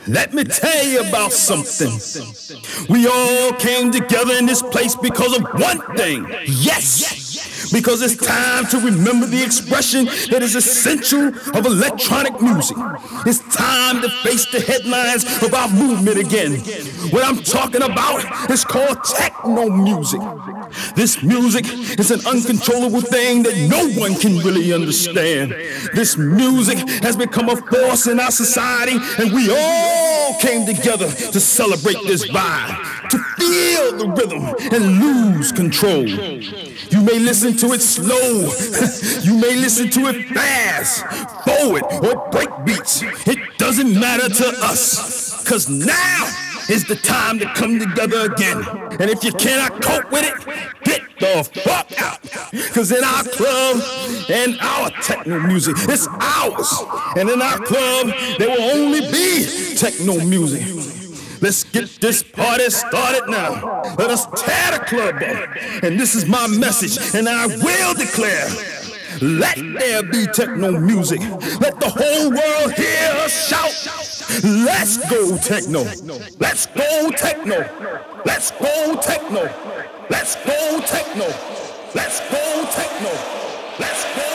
Let me tell you about something. We all came together in this place because of one thing. Yes, because it's time to remember the expression that is essential of electronic music. It's time to face the headlines of our movement again. What I'm talking about is called techno music. This music is an uncontrollable thing that no one can really understand. This music has become a force in our society, and we all came together to celebrate this vibe, to feel the rhythm and lose control. You may listen to it slow, you may listen to it fast, forward or break beats. It doesn't matter to us, cause now is the time to come together again. And if you cannot cope with it, get the fuck out. Cause in our club and our techno music, it's ours. And in our club, there will only be techno music. Let's get this party started now. Let us tear the club up. And this is my message, and I will declare, let there be techno music. Let the whole world hear us shout. Let's go techno. Let's go techno. Let's go techno. Let's go techno. Let's go techno. Let's go.